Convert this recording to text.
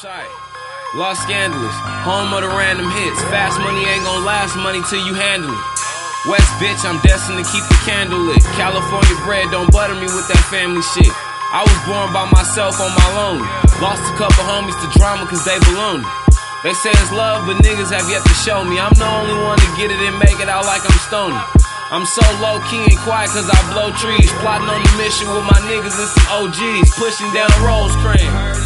Los Scandalous, home of the random hits. Fast money ain't gon' last money till you handle it. West bitch, I'm destined to keep the candle lit. California bread, don't butter me with that family shit. I was born by myself on my lonely. Lost a couple homies to drama cause they baloney. They say it's love, but niggas have yet to show me. I'm the only one to get it and make it out like I'm stony. I'm so low-key and quiet cause I blow trees. Plotting on the mission with my niggas and some OGs. Pushing down Rose Cream.